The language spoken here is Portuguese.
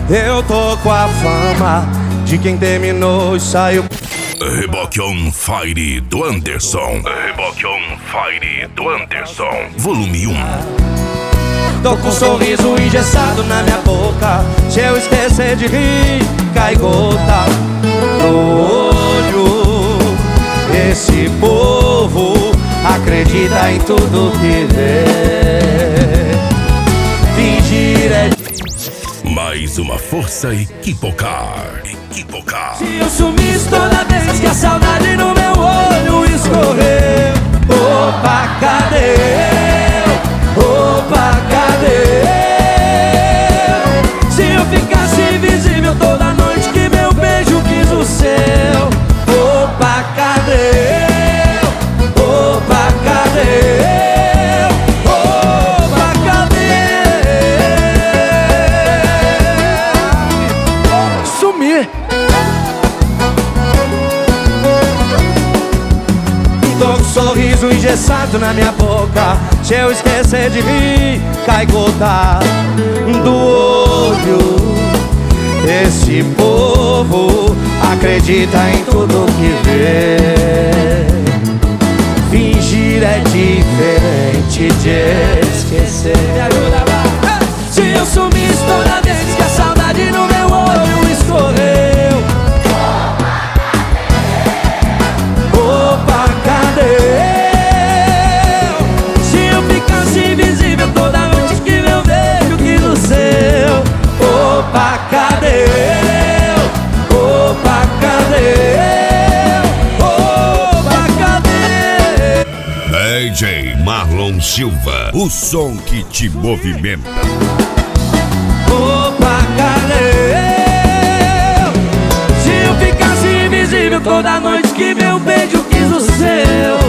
Eu tô com a fama de quem terminou e saiu. Reboque on Fire do Anderson. Reboque on Fire do Anderson. Volume 1. Tô com um sorriso engessado na minha boca. Se eu esquecer de rir, cai gota no olho. Esse povo acredita em tudo que vê. Fingir é mais uma força equivocar. Se eu sumisse toda vez que a saudade no meu olho escorreu. Opa, cadê eu? Opa, cadê eu? Se eu ficasse invisível toda noite que meu beijo quis o seu. Opa, cadê eu? Opa, cadê eu? Opa, cadê eu? Sumir. Tô com um sorriso engessado na minha boca. Se eu esquecer de rir, cai gota do olho. Esse povo acredita em tudo que vê. Fingir é diferente de esquecer. Me ajuda, vai. Se eu sumisse toda vez que a saudade no meu olho escorreu. Opa, cadê eu? Se eu ficasse invisível toda noite que meu beijo quis o seu. Opa, cadê eu? Opa, cadê eu? Opa, cadê? DJ Marlon Silva, o som que te movimenta. Opa, cadê eu? Se eu ficasse invisível toda noite que meu beijo quis o seu.